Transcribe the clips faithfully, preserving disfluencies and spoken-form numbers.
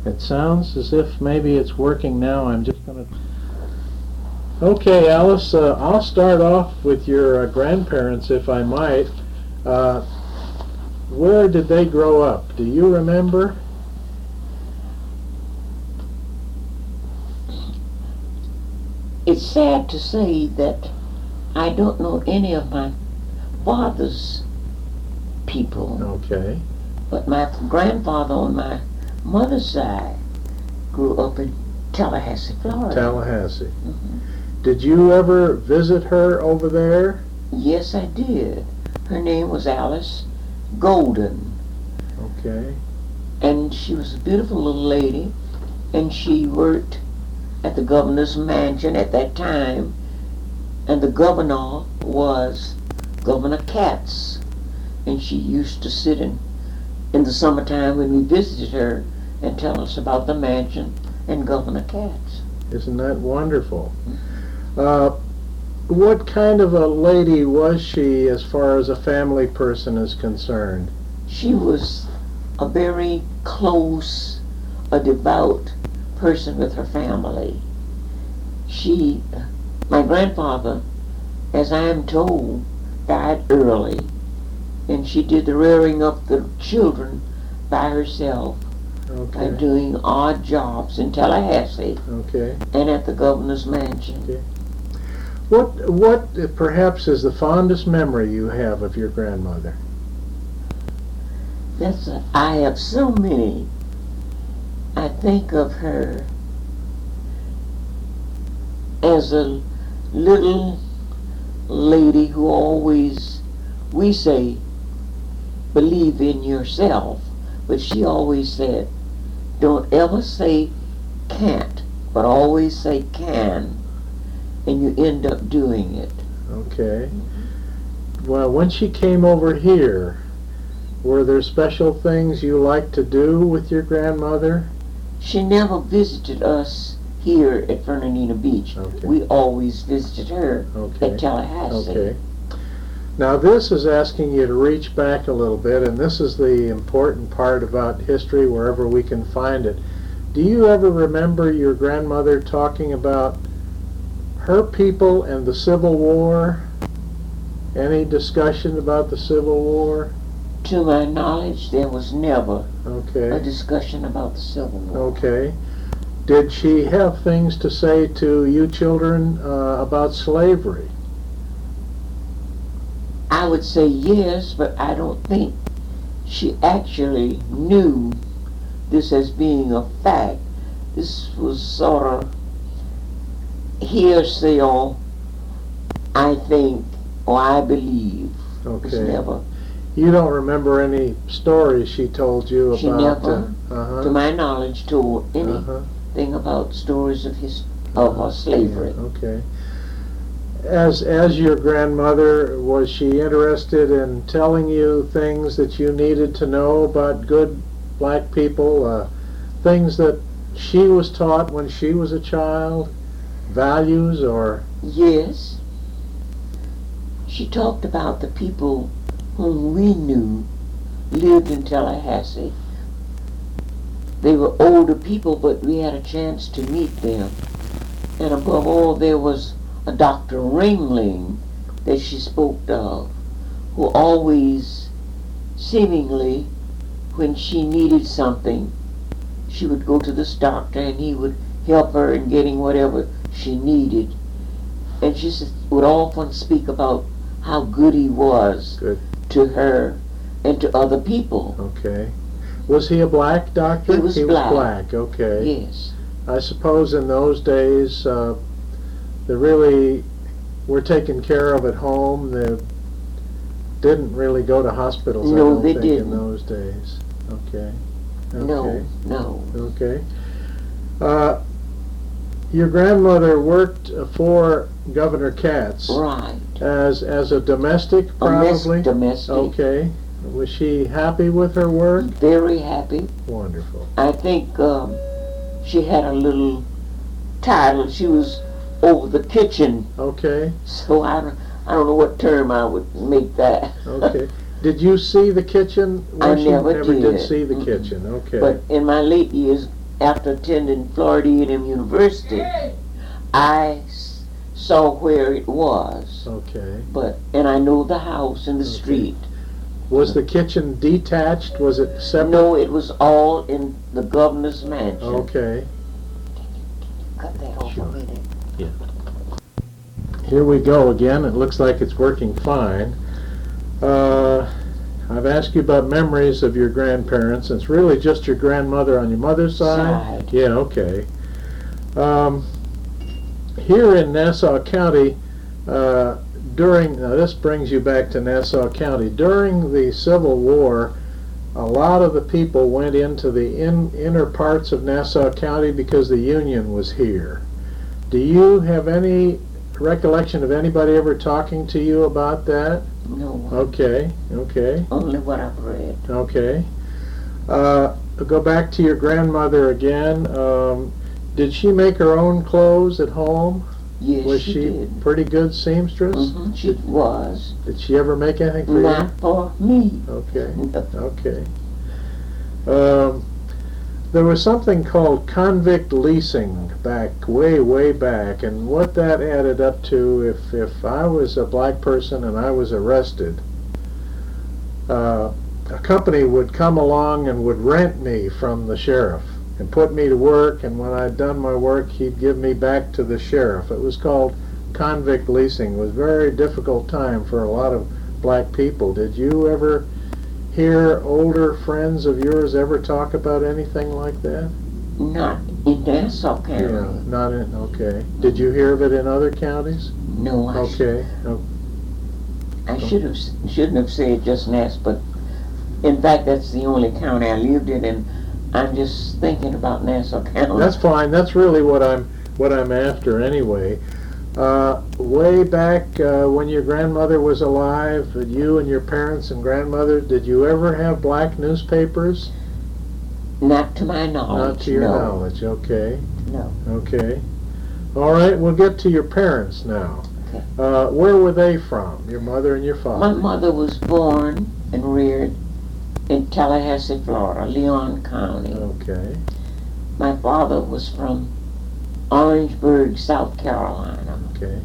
It sounds as if maybe it's working now. I'm just going to... Okay, Alice, uh, I'll start off with your uh, grandparents, if I might. Uh, where did they grow up? Do you remember? It's sad to say that I don't know any of my father's people. Okay. But my grandfather on my mother's side grew up in Tallahassee, Florida. Tallahassee. Mm-hmm. Did you ever visit her over there? Yes, I did. Her name was Alice Golden. Okay. And she was a beautiful little lady, and she worked at the governor's mansion at that time, and the governor was Governor Katz, and she used to sit in in the summertime when we visited her and tell us about the mansion and Governor Katz. Isn't that wonderful? Uh, what kind of a lady was she as far as a family person is concerned? She was a very close, a devout person with her family. She, my grandfather, as I am told, died early, and she did the rearing of the children by herself. Okay. By doing odd jobs in Tallahassee. Okay. And at the governor's mansion. Okay. What what uh, perhaps is the fondest memory you have of your grandmother? That's a, I have so many. I think of her as a little lady who always, we say, believe in yourself, but she always said, don't ever say can't, but always say can, and you end up doing it. Okay. Well, when she came over here, were there special things you liked to do with your grandmother? She never visited us here at Fernandina Beach. Okay. We always visited her Okay. at Tallahassee. Okay. Now this is asking you to reach back a little bit, and this is the important part about history wherever we can find it. Do you ever remember your grandmother talking about her people and the Civil War? Any discussion about the Civil War? To my knowledge, there was never Okay. a discussion about the Civil War. Okay. Did she have things to say to you children uh, about slavery? I would say yes, but I don't think she actually knew this as being a fact. This was sort of hearsay, or I think, or I believe. It was Okay. never, You don't remember any stories she told you about? she never, uh, uh-huh. to my knowledge, told Uh-huh. anything about stories of his of uh, slavery. Okay. As as your grandmother, was she interested in telling you things that you needed to know about good black people, uh, things that she was taught when she was a child, values or? Yes. She talked about the people whom we knew lived in Tallahassee. They were older people, but we had a chance to meet them. And above all, there was a Doctor Ringling that she spoke of, who always, seemingly, when she needed something, she would go to this doctor and he would help her in getting whatever she needed. And she would often speak about how good he was Good. to her and to other people. Okay. Was he a black doctor? He was he black. was black, okay. Yes. I suppose in those days, uh, they really were taken care of at home. They didn't really go to hospitals, I No, don't they think, didn't. in those days. Okay. Okay. No, no. Okay. Uh, your grandmother worked for Governor Katz Right. as as a domestic, A mes- probably. domestic. Okay. Was she happy with her work? Very happy. Wonderful. I think um, she had a little title. She was over the kitchen. Okay. So I don't, I don't know what term I would make that. Okay. Did you see the kitchen? I Well, she never never did did. see the Mm-mm. kitchen. Okay. But in my late years, after attending Florida A and M University, I s- saw where it was. Okay. But and I know the house and the Okay. street. Was the kitchen detached? Was it separate? No, it was all in the governor's mansion. Okay. Cut that off a minute. Here we go again. It looks like it's working fine. Uh, I've asked you about memories of your grandparents. It's really just your grandmother on your mother's side? Side. Yeah, okay. Um, here in Nassau County, uh, during, now this brings you back to Nassau County, during the Civil War, a lot of the people went into the in, inner parts of Nassau County because the Union was here. Do you have any recollection of anybody ever talking to you about that? No, Okay, okay, only what I've read. okay. Uh, go back to your grandmother again. Um, did she make her own clothes at home? Yes, Was she, she did. pretty good seamstress? hmm She was. Did she ever make anything for Not for me. you? Okay, No. okay. Um, there was something called convict leasing back, way, way back, and what that added up to, if, if I was a black person and I was arrested, uh, a company would come along and would rent me from the sheriff and put me to work, and when I'd done my work, he'd give me back to the sheriff. It was called convict leasing. It was a very difficult time for a lot of black people. Did you ever hear older friends of yours ever talk about anything like that? Not in Nassau County. Yeah, not in, okay. Did you hear of it in other counties? No, I, sh- Okay, o- I should have s- shouldn't have said just Nass, but in fact that's the only county I lived in, and I'm just thinking about Nassau County. that's fine. That's really what I'm, what I'm after anyway. Uh, way back uh, when your grandmother was alive, uh, you and your parents and grandmother, did you ever have black newspapers? Not to my knowledge. Not to your no. knowledge, okay. No. Okay. All right, we'll get to your parents now. Okay. Uh, where were they from, your mother and your father? My mother was born and reared in Tallahassee, Florida, Leon County. Okay. My father was from Orangeburg, South Carolina. Okay.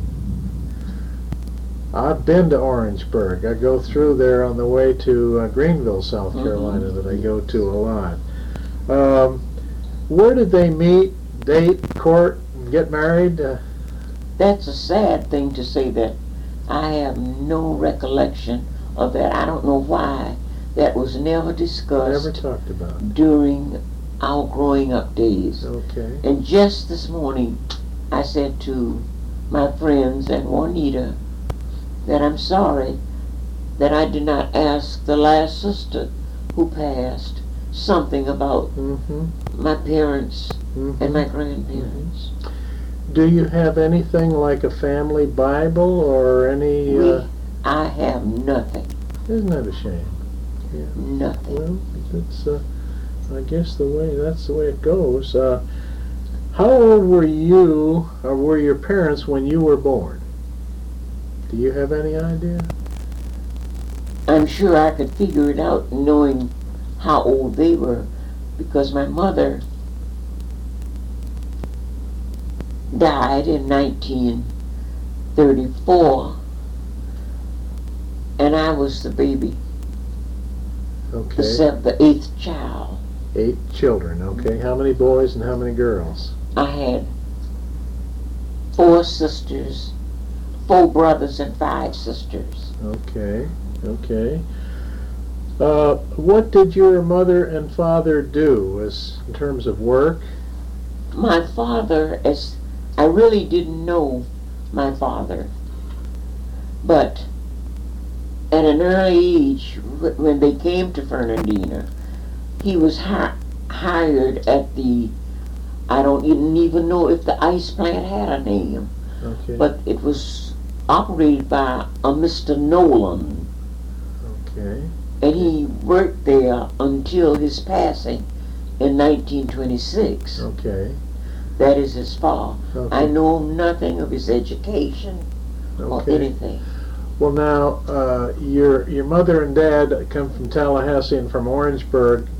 I've been to Orangeburg. I go through there on the way to uh, Greenville, South Mhm. Carolina, that I go to a lot. Um, where did they meet, date, court, and get married? Uh, That's a sad thing to say that I have no recollection of that. I don't know why that was never discussed never talked about. during our growing up days. Okay. And just this morning, I said to my friends and Juanita that I'm sorry that I did not ask the last sister who passed something about Mm-hmm. my parents Mm-hmm. and my grandparents. Do you have anything like a family Bible or any? We, Uh, I have nothing, isn't that a shame? nothing. Well, it's. Uh, I guess the way that's the way it goes. Uh, how old were you, or were your parents when you were born? Do you have any idea? I'm sure I could figure it out knowing how old they were, because my mother died in nineteen thirty-four, and I was the baby, the, Okay. seventh, the eighth child. Eight children. Okay. How many boys and how many girls? I had four sisters, four brothers, and five sisters. Okay. Okay. Uh, what did your mother and father do as in terms of work? My father, as I really didn't know my father, but at an early age, wh- when they came to Fernandina, he was hi- hired at the, I don't even even know if the ice plant had a name, Okay. but it was operated by a Mister Nolan, Okay. and he worked there until his passing in nineteen twenty-six. Okay. That is his fault. Okay. I know nothing of his education or Okay. anything. Well, now uh, your your mother and dad come from Tallahassee and from Orangeburg.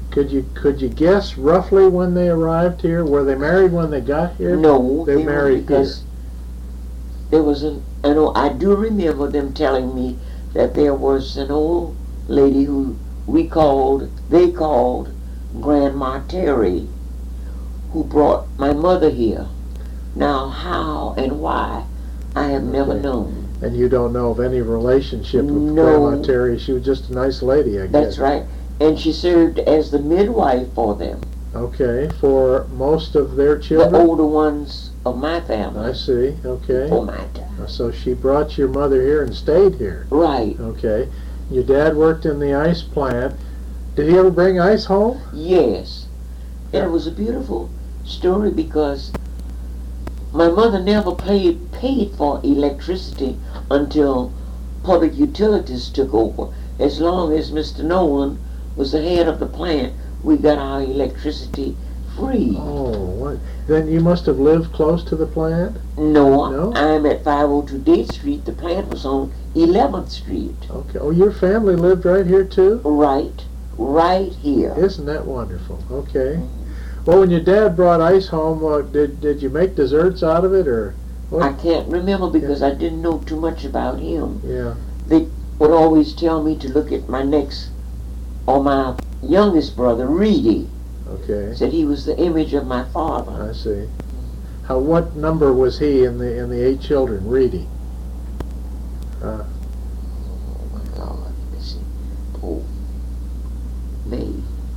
Could you could you guess roughly when they arrived here? Were they married when they got here? No, they, they married because here. There was an, I know, I do remember them telling me that there was an old lady who we called, they called Grandma Terry, who brought my mother here. Now, how and why, I have never Okay. known. And you don't know of any relationship with No. Grandma Terry? She was just a nice lady, I guess. That's right. And she served as the midwife for them, Okay, for most of their the children? older ones of my family, I see, okay. for my time. So she brought your mother here and stayed here. Right. Okay. Your dad worked in the ice plant. Did he ever bring ice home? Yes. And it was a beautiful story because my mother never paid paid for electricity until public utilities took over. As long as Mister Nolan was the head of the plant, we got our electricity free. Oh, what? Then you must have lived close to the plant? No, No? I'm at five oh two Date Street. The plant was on eleventh Street. Okay. Oh, your family lived right here too? Right, right here. Isn't that wonderful? Okay. Well, when your dad brought ice home, uh, did did you make desserts out of it, or what? I can't remember because I didn't know too much about him. Yeah. They would always tell me to look at my next, or my youngest brother, Reedy. Okay. Said he was the image of my father. I see. How? What number was he in the in the eight children? Reedy. Uh, Oh my God, let me see. Oh, May.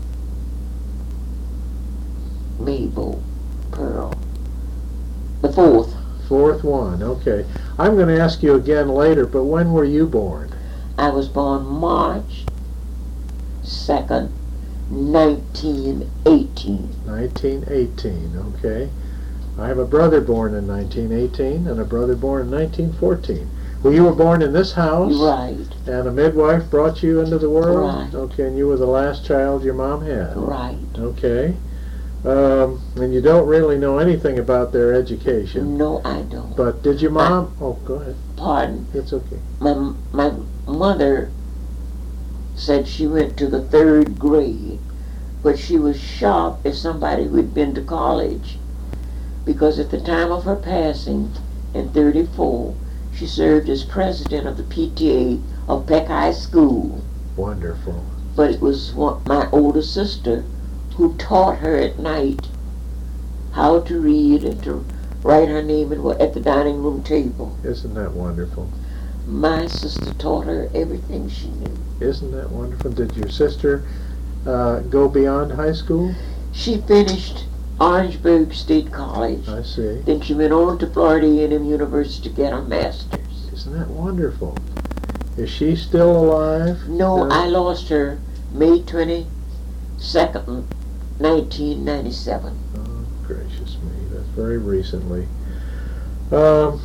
Mabel, Pearl. The fourth. fourth one. Okay. I'm going to ask you again later, but when were you born? I was born March second, nineteen eighteen. nineteen eighteen. Okay. I have a brother born in nineteen eighteen and a brother born in nineteen fourteen. Well, you were born in this house, Right, and a midwife brought you into the world. Right. Okay, and you were the last child your mom had. right. Okay. Um, and you don't really know anything about their education. No, I don't. But did your mom? Oh, go ahead. Pardon. It's okay. My my mother said she went to the third grade, but she was shocked as somebody who had been to college, because at the time of her passing in thirty-four, she served as president of the P T A of Peck High School. Wonderful. But it was one, my older sister who taught her at night how to read and to write her name at at the dining room table. Isn't that wonderful? My sister taught her everything she knew. Isn't that wonderful? Did your sister uh, go beyond high school? She finished Orangeburg State College. I see. Then she went on to Florida A and M University to get her master's. Isn't that wonderful? Is she still alive? No, Uh, I lost her May twenty-second, nineteen ninety-seven. Oh, gracious me. That's very recently. Um,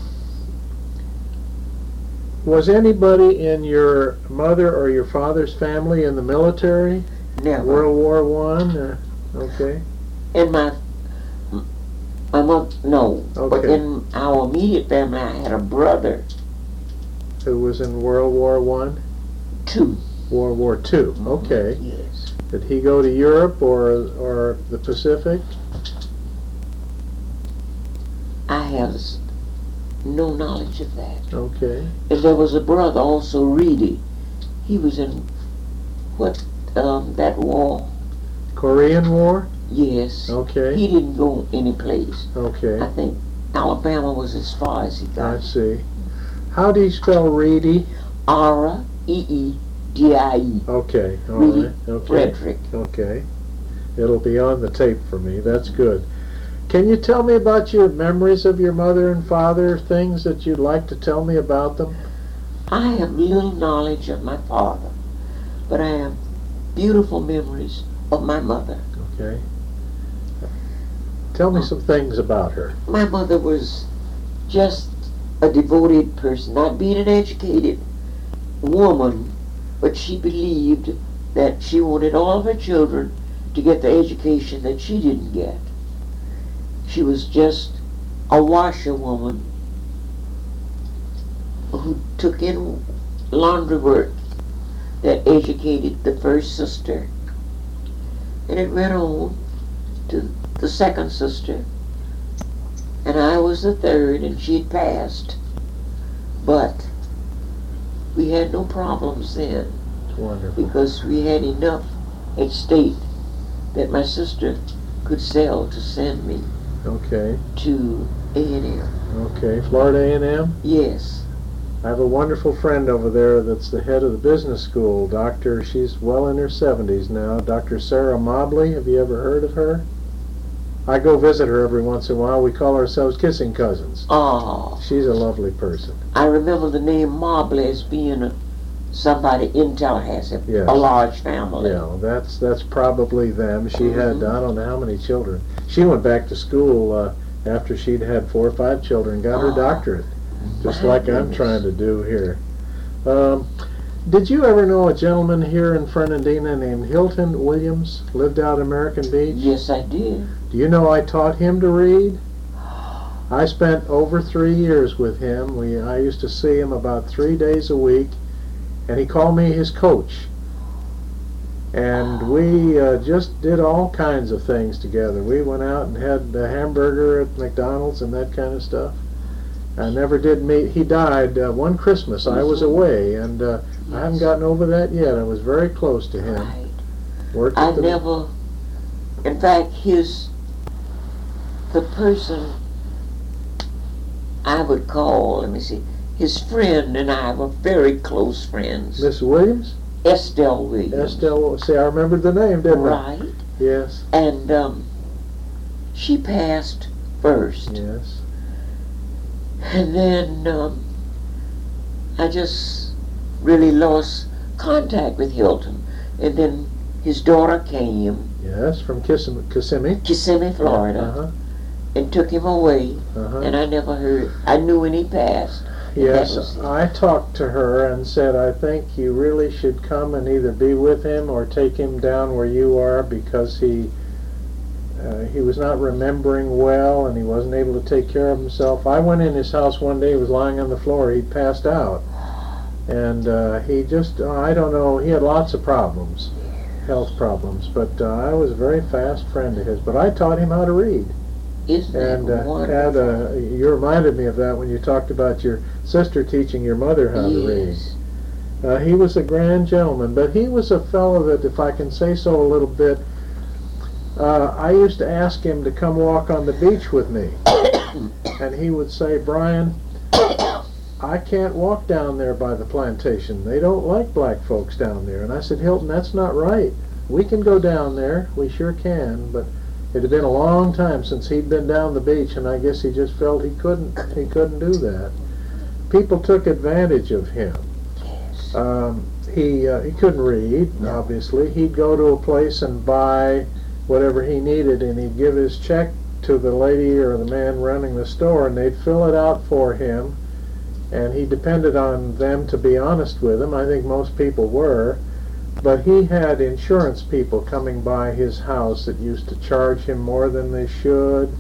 was anybody in your mother or your father's family in the military? Never. World War One? Uh, okay. In my, my mother, no. But Okay. in our immediate family, I had a brother, Who was in World War One? too. World War Two. Okay. Yes. Did he go to Europe or or the Pacific? I have s- no knowledge of that. Okay. And there was a brother also, Reedy. He was in what, um, that war? Korean War? Yes. Okay. He didn't go any place. Okay. I think Alabama was as far as he I got. see. How do you spell Reedy? R E E D I E. Okay. All Reedy right. Okay. Frederick. Okay. It'll be on the tape for me. That's good. Can you tell me about your memories of your mother and father, things that you'd like to tell me about them? I have little knowledge of my father, but I have beautiful memories of my mother. Okay. Tell me some things about her. My mother was just a devoted person, not being an educated woman, but she believed that she wanted all of her children to get the education that she didn't get. She was just a washerwoman who took in laundry work that educated the first sister. And it went on to the second sister. And I was the third, and she had passed. But we had no problems then. It's wonderful. Because we had enough at stake that my sister could sell to send me Okay. to A and M. Okay. Florida A and M? Yes. I have a wonderful friend over there that's the head of the business school, Doctor, she's well in her seventies now, Doctor Sarah Mobley. Have you ever heard of her? I go visit her every once in a while. We call ourselves kissing cousins. Oh, She's a lovely person. I remember the name Mobley as being a, somebody in Tallahassee, Yes. a large family. Yeah, that's that's probably them. She had, Mhm. I don't know how many children. She went back to school uh, after she'd had four or five children, got her Oh. doctorate, just My like I'm goodness. trying to do here. Um, did you ever know a gentleman here in Fernandina named Hilton Williams, lived out American Beach? Yes, I did. Do you know I taught him to read? I spent over three years with him. We I used to see him about three days a week, and he called me his coach. And we uh, just did all kinds of things together. We went out and had a hamburger at McDonald's and that kind of stuff. I never did meet. He died uh, one Christmas. I was away, and uh, I haven't gotten over that yet. I was very close to him. Right. Worked I at the- never, in fact, his, the person I would call, let me see, his friend and I were very close friends. Miss Williams? Estelle Williams. Estelle. See, I remembered the name, didn't I? Right. Yes. And um, she passed first. Yes. And then um, I just really lost contact with Hilton. And then his daughter came, Yes, from Kissim- Kissimmee. Kissimmee, Florida, Uh-huh. and took him away. Uh-huh. And I never heard, I knew when he passed. and that Yes, was it. I talked to her and said, I think you really should come and either be with him or take him down where you are, because he uh, he was not remembering well and he wasn't able to take care of himself. I went in his house one day, he was lying on the floor, he'd passed out. And uh, he just, uh, I don't know, he had lots of problems, health problems, but uh, I was a very fast friend of his. But I taught him how to read. Isn't And that uh, wonderful? had a, you reminded me of that when you talked about your sister teaching your mother how to read. Yes. Uh, he was a grand gentleman, but he was a fellow that, if I can say so a little bit, uh, I used to ask him to come walk on the beach with me. And he would say, Brian, I can't walk down there by the plantation. They don't like black folks down there. And I said, Hilton, that's not right. We can go down there. We sure can. But it had been a long time since he'd been down the beach, and I guess he just felt he couldn't he couldn't do that. People took advantage of him. Yes. Um, he uh, he couldn't read, No. obviously. He'd go to a place and buy whatever he needed, and he'd give his check to the lady or the man running the store, and they'd fill it out for him. And he depended on them to be honest with him. I think most people were. But he had insurance people coming by his house that used to charge him more than they should.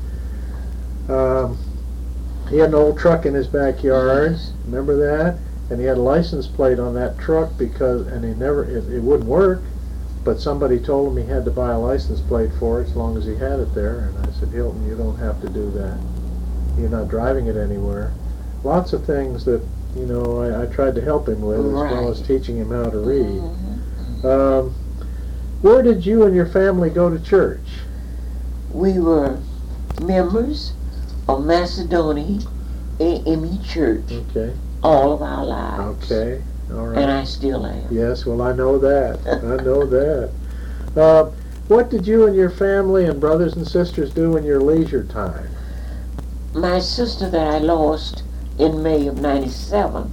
Um, he had an old truck in his backyard. Yes. Remember that? And he had a license plate on that truck because, and he never, it, it wouldn't work. But somebody told him he had to buy a license plate for it as long as he had it there. And I said, Hilton, you don't have to do that. You're not driving it anywhere. Lots of things that, you know, I, I tried to help him with, as well as Right. teaching him how to read. Mhm. Um, where did you and your family go to church? We were members of Macedonia A M E Church Okay, all of our lives. okay, all right. And I still am. Yes, well, I know that. I know that. Uh, what did you and your family and brothers and sisters do in your leisure time? My sister that I lost in May of ninety-seven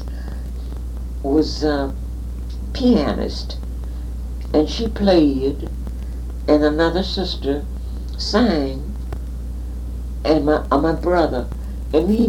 was a pianist, and she played, and another sister sang, and my uh, my brother, and we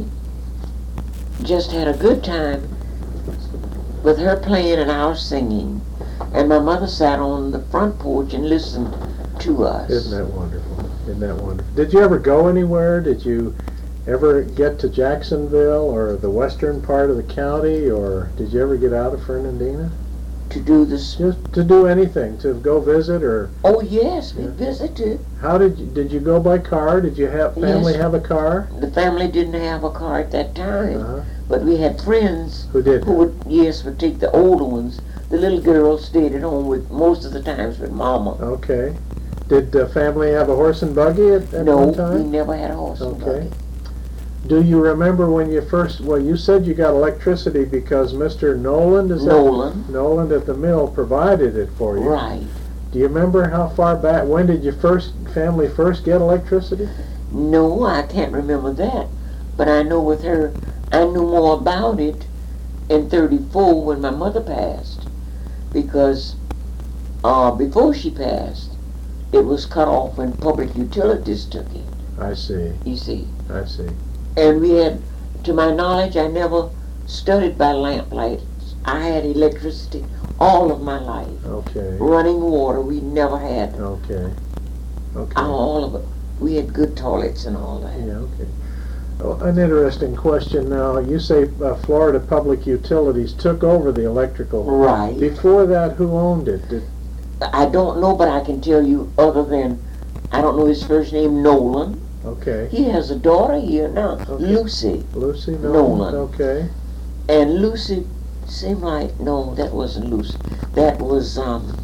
just had a good time with her playing and our singing, and my mother sat on the front porch and listened to us. Isn't that wonderful? Isn't that wonderful? Did you ever go anywhere? Did you ever get to Jacksonville or the western part of the county, or did you ever get out of Fernandina? To do this. Just to do anything, to go visit or? Oh yes, we Yeah. visited. How did you, did you go by car? Did you have family Yes. have a car? The family didn't have a car at that time, Uh-huh. but we had friends Who did? who would, yes, would take the older ones. The little girls stayed at home with, most of the times with Mama. Okay. Did the family have a horse and buggy at, at No, one we time? never had a horse and Okay. buggy. Do you remember when you first, well, you said you got electricity because Mister Noland, is that? Nolan, Noland at the mill provided it for you. right. Do you remember how far back, when did your first family first get electricity? No, I can't remember that. But I know with her, I knew more about it in thirty-four when my mother passed. Because uh, before she passed, it was cut off when public utilities took it, I see, you see. I see. And we had, to my knowledge, I never studied by lamplight. I had electricity all of my life. Okay, Running water, we never had. okay, okay. All of it. We had good toilets and all that. Yeah, okay. Oh, an interesting question now. You say uh, Florida Public Utilities took over the electrical. Right. Before that, who owned it? Did, I don't know, but I can tell you other than, I don't know his first name, Nolan. okay. He has a daughter here now, Okay. Lucy. Lucy Nolan? Nolan. Okay. And Lucy seemed like, no, that wasn't Lucy. That was um,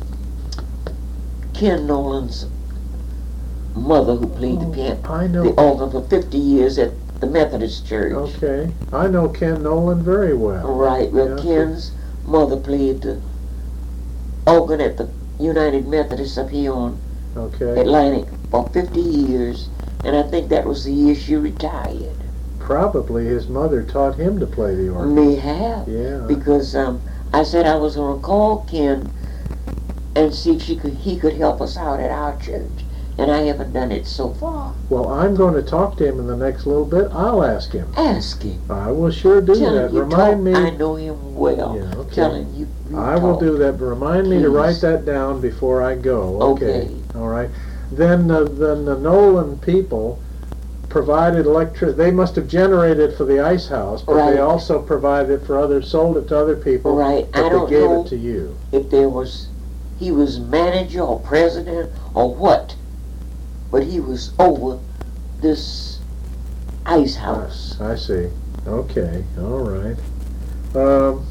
Ken Nolan's mother who played the piano, I know. the organ for fifty years at the Methodist Church. Okay. I know Ken Nolan very well. Right, well, Yeah. Ken's mother played the organ at the United Methodist up here on Okay. Atlantic for fifty years, and I think that was the year she retired. Probably his mother taught him to play the organ. May have, Yeah. because um, I said I was going to call Ken and see if she could, he could help us out at our church, and I haven't done it so far. Well, I'm going to talk to him in the next little bit. I'll ask him. Ask him. I will sure do Tell that. him you Remind talk, me. I know him well. Yeah, okay. Tell him you, you I will talk. do that, but remind me to Please. write that down before I go. Okay. Okay. All right. Then, uh, then the Nolan people provided electric. They must have generated for the ice house, but Right. they also provided it for others, sold it to other people. Right. But I they don't gave know it to you. if there was, he was manager or president or what, but he was over this ice house. I see. Okay. All right. Um,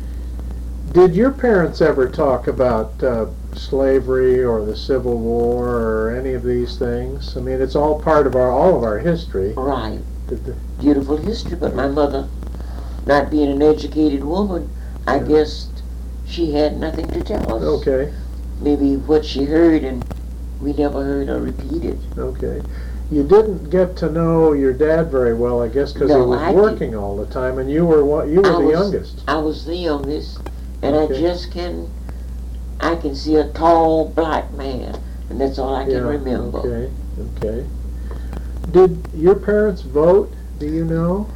did your parents ever talk about uh, slavery or the Civil War or any of these things? I mean, it's all part of our all of our history. Right. Did the, Beautiful history, but my mother, not being an educated woman, I Yeah. guess she had nothing to tell us. okay. Maybe what she heard and we never heard her repeat it. Okay. You didn't get to know your dad very well, I guess, because he No, was I working all the time, and you were one, you were I the was- youngest. I was the youngest, and Okay. I just can, I can see a tall black man, and that's all I can Yeah, remember. Okay. Okay. Did your parents vote? Do you know?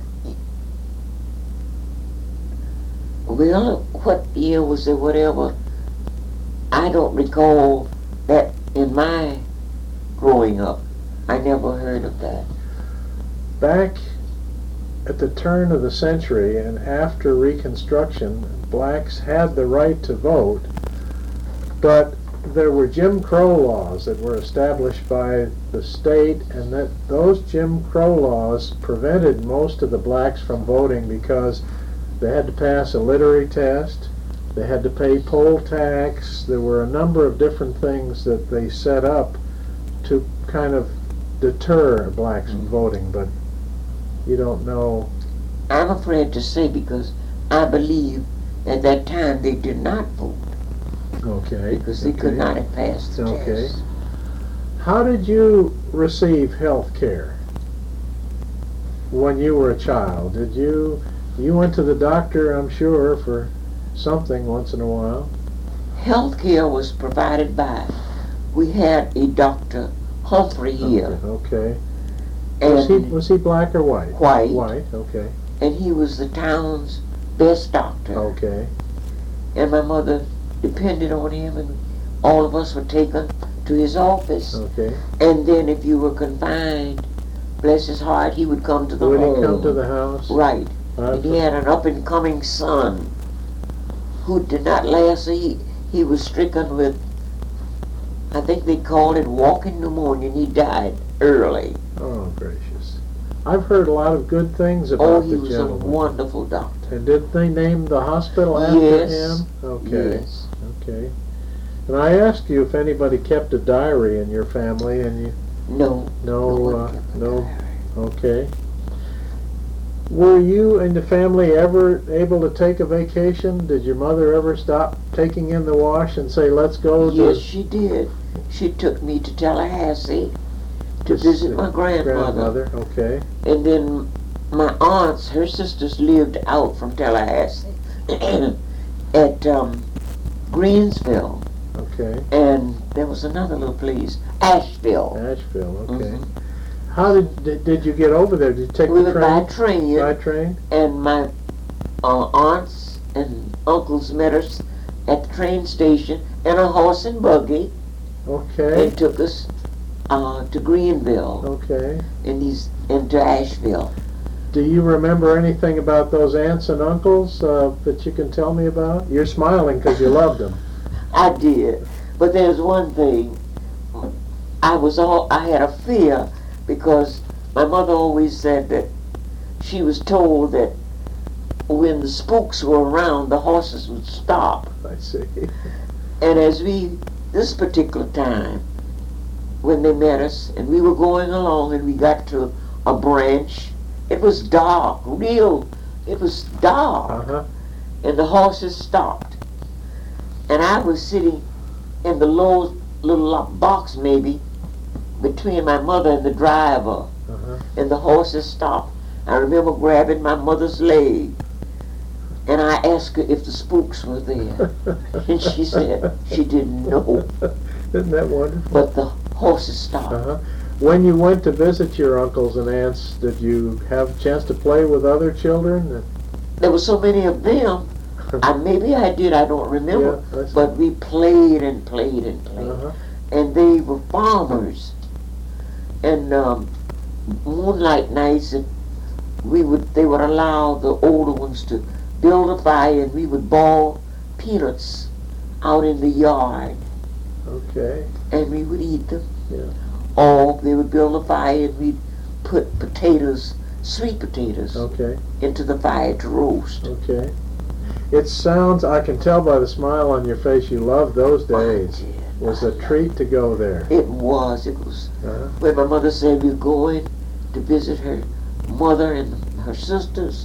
Well, what year was it, whatever? I don't recall that in my growing up. I never heard of that. Back at the turn of the century and after Reconstruction, blacks had the right to vote, but there were Jim Crow laws that were established by the state, and that those Jim Crow laws prevented most of the blacks from voting because they had to pass a literary test, they had to pay poll tax. There were a number of different things that they set up to kind of deter blacks from voting, but you don't know. I'm afraid to say because I believe at that time they did not vote Okay. because they could okay. not have passed the Okay. test. How did you receive health care when you were a child? Did you, you went to the doctor, I'm sure, for something once in a while? Health care was provided by, we had a Doctor Humphrey here, Okay. Was he, and, was he black or white? White. White, okay. and he was the town's best doctor. Okay. And my mother depended on him, and all of us were taken to his office. Okay. And then if you were confined, bless his heart, he would come to the Would home. he come to the house? Right. Uh, And he had an up-and-coming son who did not last. He, he was stricken with, I think they called it walking pneumonia, and he died early. Oh, gracious. I've heard a lot of good things about Oh, he the was gentleman. a wonderful doctor. And did they name the hospital after Yes. him? Okay. Yes. Okay. And I asked you if anybody kept a diary in your family, and you No. no, one uh, kept a no. diary. Okay. Were you and the family ever able to take a vacation? Did your mother ever stop taking in the wash and say, "Let's go"? Yes, to she did. She took me to Tallahassee to to visit see my grandmother. grandmother? Okay. And then my aunts, her sisters lived out from Tallahassee at um, Greensville. Okay. And there was another little place, Asheville. Asheville. Okay. Mhm. How did, did did you get over there? Did you take We the went train? by train, By train? and my uh, aunts and uncles met us at the train station in a horse and buggy Okay. and took us uh, to Greenville Okay. and these into Asheville. Do you remember anything about those aunts and uncles uh, that you can tell me about? You're smiling because you loved them. I did, but there's one thing. I was all I had a fear because my mother always said that she was told that when the spooks were around, the horses would stop. I see. And as we, this particular time, when they met us, and we were going along, and we got to a branch, it was dark, real, it was dark, Uh-huh. and the horses stopped. And I was sitting in the low little box, maybe, between my mother and the driver, Uh-huh. and the horses stopped. I remember grabbing my mother's leg, and I asked her if the spooks were there. And she said she didn't know, Isn't that wonderful? but the horses stopped. Uh-huh. When you went to visit your uncles and aunts, did you have a chance to play with other children? There were so many of them. I, maybe I did, I don't remember. Yeah, I see. But we played and played and played. Uh-huh. And they were farmers. And um, moonlight nights, and we would they would allow the older ones to build a fire, and we would boil peanuts out in the yard, Okay. and we would eat them. Yeah. Or they would build a fire, and we'd put potatoes, sweet potatoes, Okay. into the fire to roast. Okay. It sounds, I can tell by the smile on your face, you love those days. I did. It was a treat to go there. It was. It was. Uh-huh. When my mother said we were going to visit her mother and her sisters.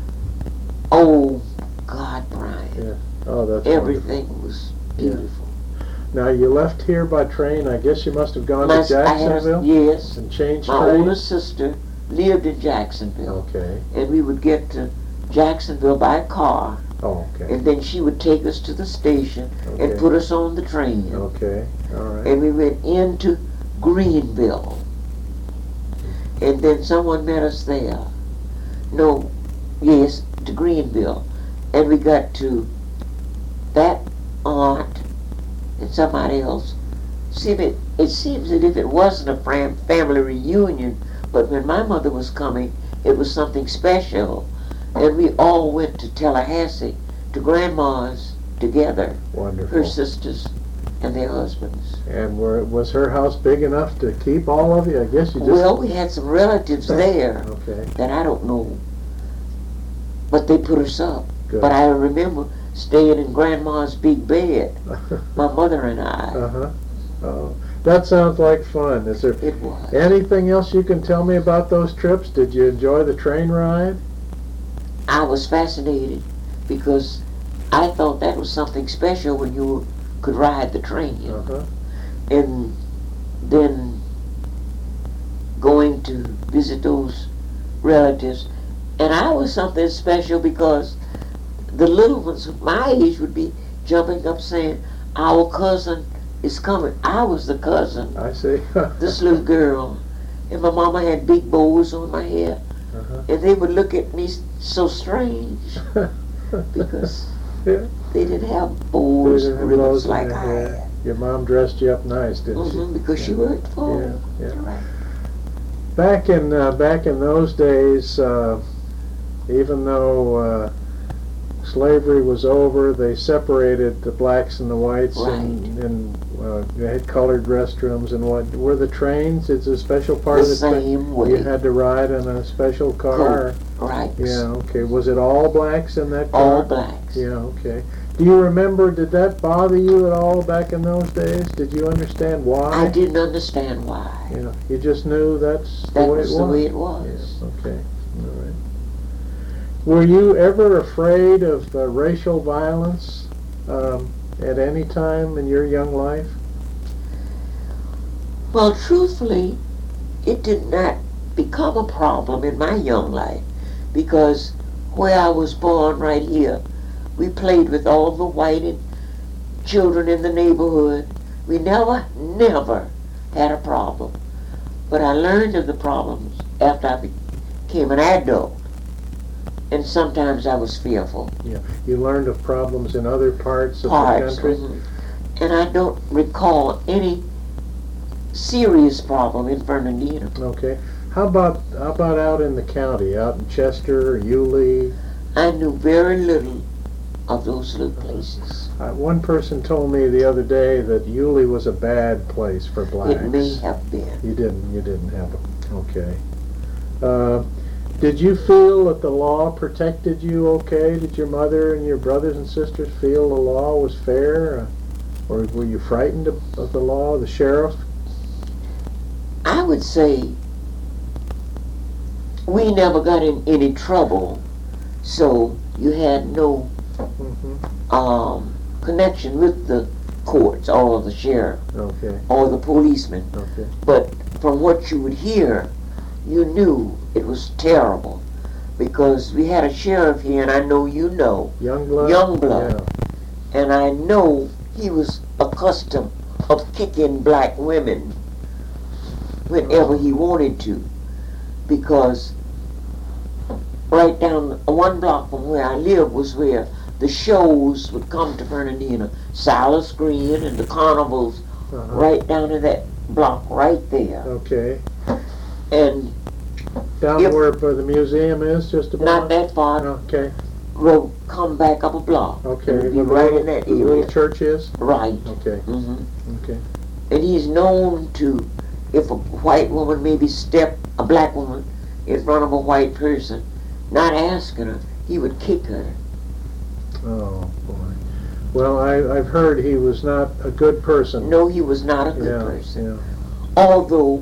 Oh, God, Brian. Yeah. Oh, that's Everything wonderful. was Yeah. beautiful. Now, you left here by train. I guess you must have gone My, to I had a, Jacksonville yes. and changed My trains? older sister lived in Jacksonville. Okay. And we would get to Jacksonville by car. Oh, okay. And then she would take us to the station Okay. and put us on the train. Okay. All right. And we went into Greenville. And then someone met us there. No, yes, to Greenville. And we got to that aunt and somebody else. See, it, it seems that if it wasn't a fam- family reunion, but when my mother was coming, it was something special. And we all went to Tallahassee, to Grandma's together, Wonderful. her sisters and their husbands. And were, was her house big enough to keep all of you? I guess you just... Well, we had some relatives there Okay. that I don't know, but they put us up. Good. But I remember staying in Grandma's big bed, my mother and I. Uh-huh. Oh, that sounds like fun. Is there It was. anything else you can tell me about those trips? Did you enjoy the train ride? I was fascinated because I thought that was something special when you could ride the train. Uh-huh. And then going to visit those relatives. And I was something special because the little ones my age would be jumping up saying, our cousin is coming. I was the cousin, I see. this little girl. And my mama had big bows on my hair. Uh-huh. And they would look at me so strange because Yeah. they didn't have They bows didn't and have bows ribbons in like their I hair. had. Your mom dressed you up nice, didn't hmm because she Yeah. worked for Yeah, me. yeah. Right. she? Back in uh, back in those days, uh, even though uh, slavery was over, they separated the blacks and the whites, Right. and, and uh, they had colored restrooms and what. Were the trains? It's a special part The of the train. same way. You had to ride in a special car. Right. Yeah. Okay. Was it all blacks in that car? All blacks. Yeah. Okay. Do you remember? Did that bother you at all back in those days? Did you understand why? I didn't understand why. Yeah. You just knew that's the That way was it was. the way it was. Yeah. Okay. All right. Were you ever afraid of uh, racial violence um, at any time in your young life? Well, truthfully, it did not become a problem in my young life because where I was born right here, we played with all the white and children in the neighborhood. We never, never had a problem. But I learned of the problems after I became an adult. And sometimes I was fearful. Yeah. You learned of problems in other parts of Parts. the country? mhm. And I don't recall any serious problem in Fernandina. Okay. How about how about out in the county, out in Chester, Yulee? I knew very little of those little places. Uh, one person told me the other day that Yulee was a bad place for blacks. It may have been. You didn't. You didn't have it. Okay. Uh, did you feel that the law protected you? Okay. Did your mother and your brothers and sisters feel the law was fair, uh, or were you frightened of, of the law, the sheriff? I would say we never got in any trouble, so you had no Mm-hmm. um, connection with the courts or the sheriff Okay. or the policeman. Okay. But from what you would hear, you knew it was terrible because we had a sheriff here, and I know you know, Youngblood. Youngblood. Yeah. and I know he was accustomed of kicking black women whenever he wanted to, because right down one block from where I live was where the shows would come to Fernandina, Silas Green and the carnivals, Uh-huh. right down in that block right there. Okay. And Down If- where where the museum is, just about. not that far, Okay. we'll come back up a block. Okay. It'll be Where the right little- in that the little area. church is. Right. Okay. hmm Okay. And he's known to, if a white woman maybe step a black woman in front of a white person, not asking her, he would kick her. Oh boy. Well, I I've heard he was not a good person. No, he was not a good Yeah. person. Yeah. Although,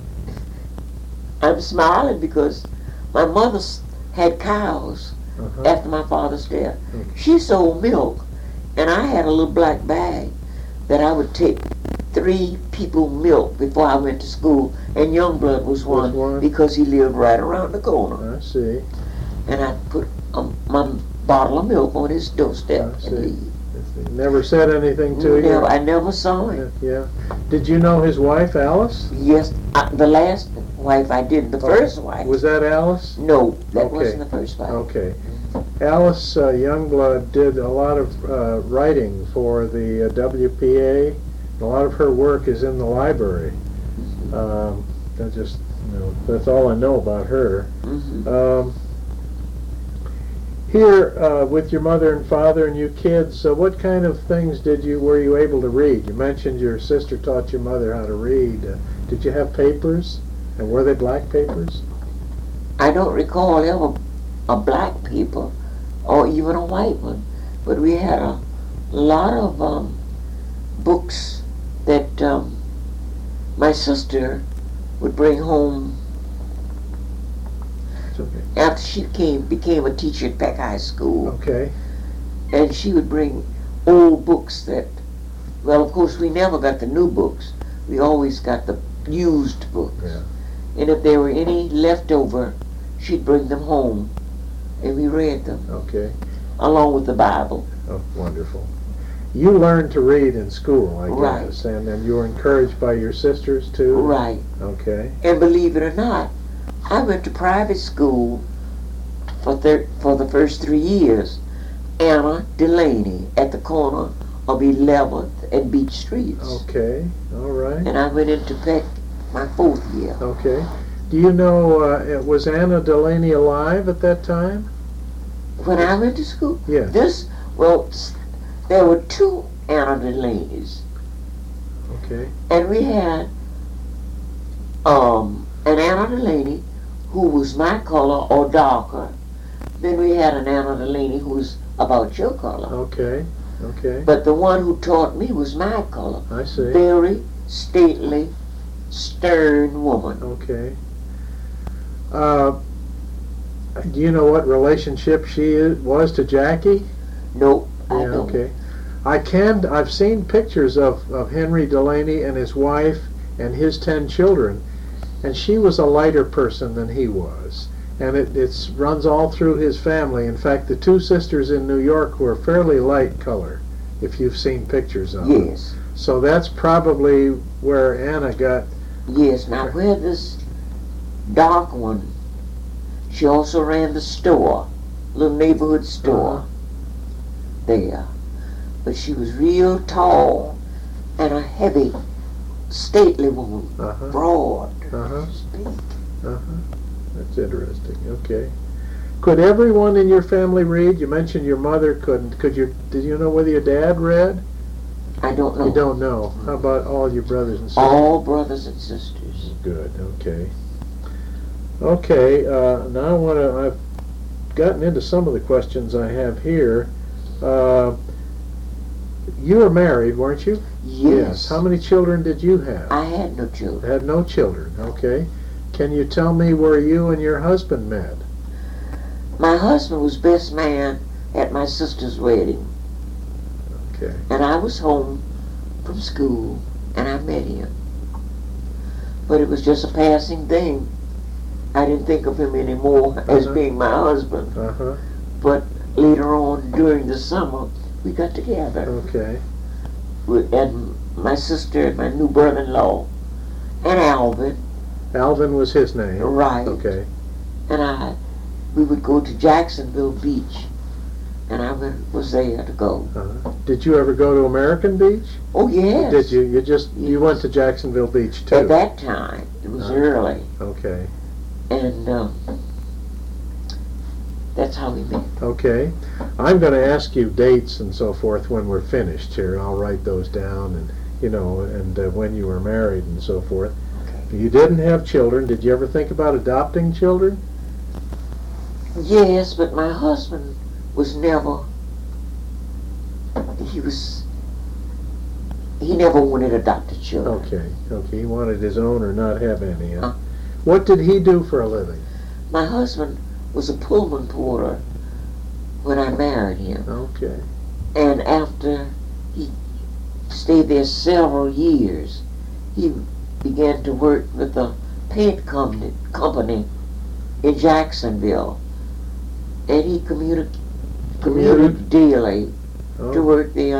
I'm smiling because my mother s- had cows Uh-huh. after my father's death. Okay. She sold milk, and I had a little black bag that I would take three people milk before I went to school, and Youngblood was one, one? because he lived right around the corner. I see. And I put um, my bottle of milk on his doorstep I see. and leave. He never said anything to Never, you. I never saw him. Yeah. Did you know his wife, Alice? Yes, I, the last wife I did, the first wife. Was that Alice? No, that Okay. wasn't the first wife. Okay. Alice uh, Youngblood did a lot of uh, writing for the uh, W P A. A lot of her work is in the library. Um, I just, you know, that's all I know about her. hmm Um, here, uh, with your mother and father and you kids, uh, what kind of things did you were you able to read? You mentioned your sister taught your mother how to read. Uh, did you have papers, and were they black papers? I don't recall ever a black paper or even a white one, but we had a lot of um, books that um, my sister would bring home It's okay. after she came became a teacher at Peck High School, Okay. and she would bring old books that, well, of course, we never got the new books. We always got the used books. Yeah. And if there were any left over, she'd bring them home, and we read them, Okay. along with the Bible. Oh, wonderful. You learned to read in school, I Right. guess, and then you were encouraged by your sisters too? Right. Okay. And believe it or not, I went to private school for thir- for the first three years. Anna Delaney at the corner of eleventh and Beach Streets. Okay. All right. And I went into Peck my fourth year. Okay. Do you know, uh, was Anna Delaney alive at that time? When I went to school, Yes. this, well, s- there were two Anna Delaney's, Okay. and we had um, an Anna Delaney who was my color or darker. Then we had an Anna Delaney who was about your color. Okay. Okay. But the one who taught me was my color. I see. Very stately, stern woman. Okay. Uh, do you know what relationship she is, was to Jackie? Nope, I Yeah, don't. okay. I can. I've seen pictures of, of Henry Delaney and his wife and his ten children, and she was a lighter person than he was, and it it's runs all through his family. In fact, the two sisters in New York were fairly light color, if you've seen pictures of them. Yes, So that's probably where Anna got. yes. Now where this dark one, she also ran the store, little neighborhood store Uh-huh. there. But she was real tall and a heavy, stately woman, Uh-huh. broad. Uh-huh. Speak. Uh-huh. That's interesting. Okay. Could everyone in your family read? You mentioned your mother couldn't. Could you? Did you know whether your dad read? I don't know. You don't know. How about all your brothers and sisters? All brothers and sisters. Good. Okay. Okay. Uh, now I want to. I've gotten into some of the questions I have here. Uh, you were married, weren't you? Yes. How many children did you have? I had no children. Had no children. Okay. Can you tell me where you and your husband met? My husband was best man at my sister's wedding, Okay. and I was home from school, and I met him. But it was just a passing thing. I didn't think of him anymore as Uh-huh. being my husband. Uh-huh. But later on, during the summer, we got together. Okay. We- And my sister and my new brother-in-law, and Alvin, Alvin was his name. right, Okay. and I, we would go to Jacksonville Beach, and I went, was there to go. Uh-huh. Did you ever go to American Beach? Oh, yes. Did you? You just you Yes. went to Jacksonville Beach too. At that time, it was Uh-huh. early, Okay. and um, that's how we met. Okay. I'm going to ask you dates and so forth when we're finished here. I'll write those down, and you know, and uh, when you were married and so forth. Okay. You didn't have children. Did you ever think about adopting children? Yes, but my husband was never, he was, he never wanted adopted children. Okay. Okay. He wanted his own or not have any. Huh? Huh. What did he do for a living? My husband was a Pullman porter when I married him. Okay. And after he stayed there several years, he began to work with a paint company, company in Jacksonville. And he commuted, commuted daily to Oh. work there